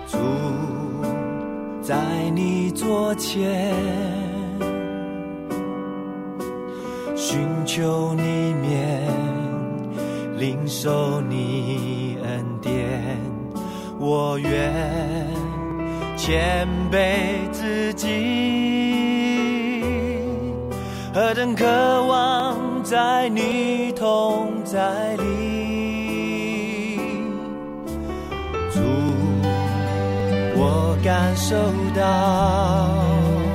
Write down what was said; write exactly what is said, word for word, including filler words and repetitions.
主在你座前，寻求你面，领受你恩典。我愿谦卑自己，何等渴望在你同在里。主，我感受到